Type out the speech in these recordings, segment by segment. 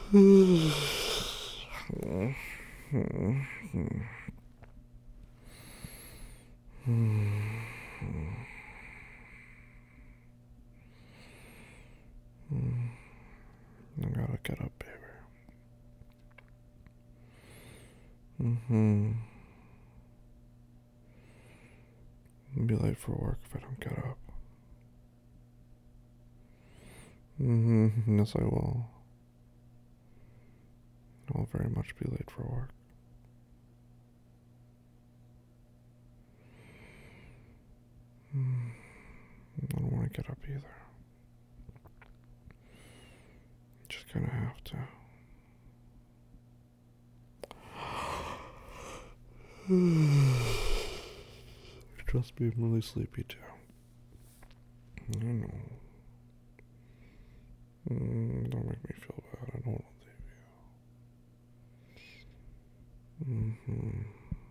I'm gotta get up, baby. I'll be late for work if I don't get up. Yes, I will. I'll very much be late for work. I don't want to get up either. Just kind of have to. Trust me, I'm really sleepy too. I know. Don't make me feel bad. I don't want to leave you.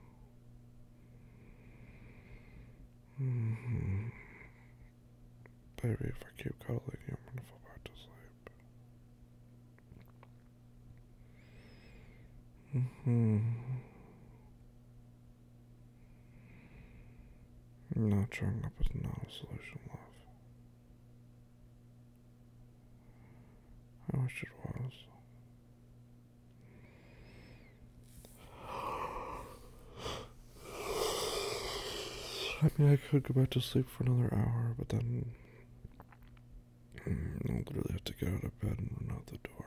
Baby, if I keep cuddling you, I'm gonna fall back to sleep. Not showing up is not a solution, love. I wish it was. I mean, I could go back to sleep for another hour, but then I'll literally have to get out of bed and run out the door.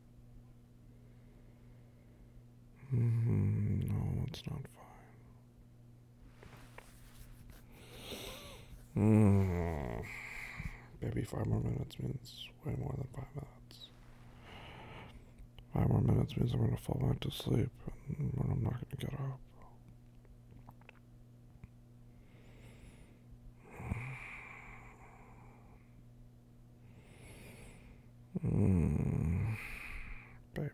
No, it's not fine. Maybe 5 more minutes means way more than 5 minutes. 5 more minutes means I'm gonna fall back to sleep and I'm not gonna get up. Baby.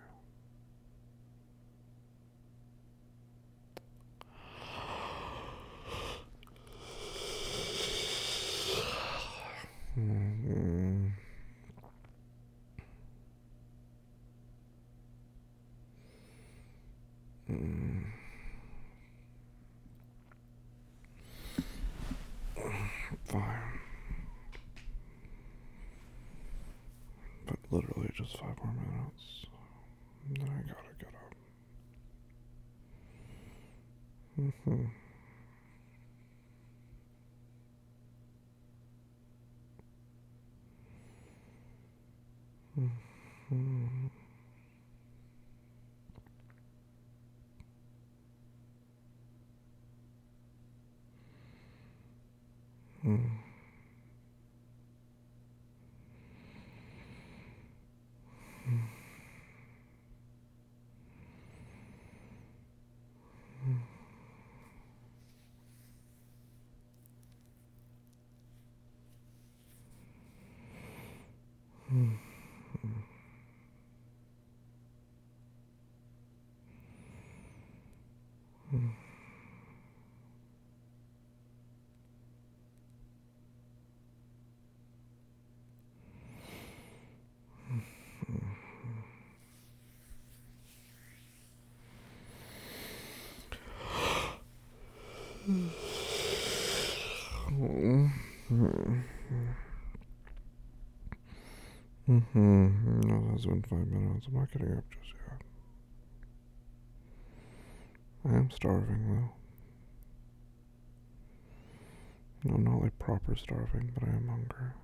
Fine. But literally just 5 more minutes. Then I gotta get up. No, that's been 5 minutes. I'm not getting up just yet. I am starving though. No, not like proper starving, but I am hungry.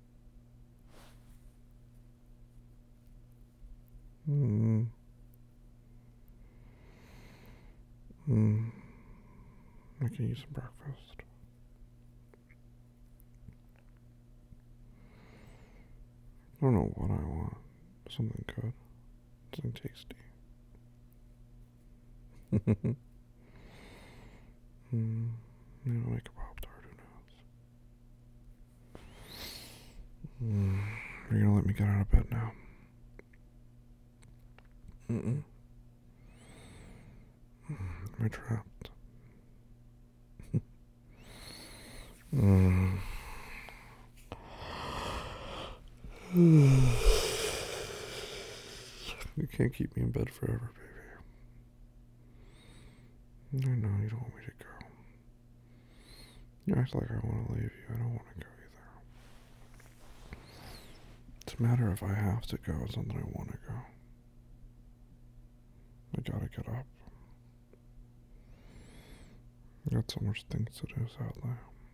I can eat some breakfast. I don't know what I want. Something good. Something tasty. Maybe I'll make a Pop Tart, who knows? You're gonna let me get out of bed now? Am I trapped? You can't keep me in bed forever, baby. I know you don't want me to go. You act like I want to leave you. I don't want to go either. It's a matter of I have to go. It's not that I want to go. I gotta get up. I got so much things to do, sadly.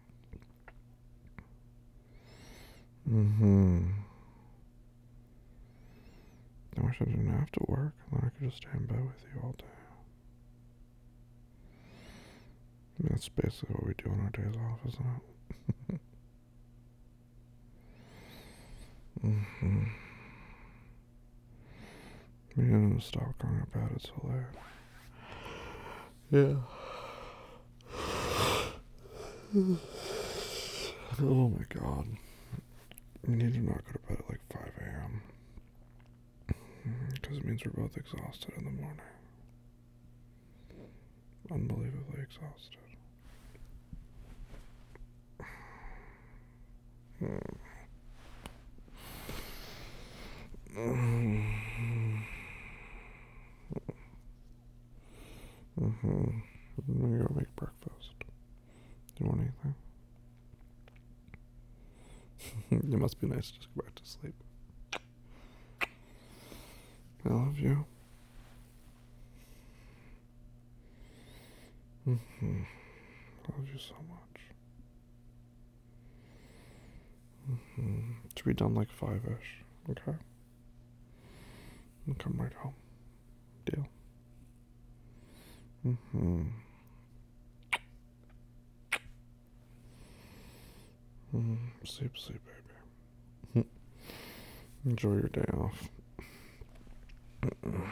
I wish I didn't have to work, and then I could just stay in bed with you all day. I mean, that's basically what we do on our days off, isn't it? We need to stop going to bed. It's so late. Yeah. Oh my god. We need to not go to bed at like 5 a.m. Because it means we're both exhausted in the morning. Unbelievably exhausted. I'm gonna go make breakfast. Do you want anything? It must be nice to just go back to sleep. I love you. I love you so much. Should be done like 5-ish, okay? And come right home. Deal? Sleep, sleep, baby. Enjoy your day off.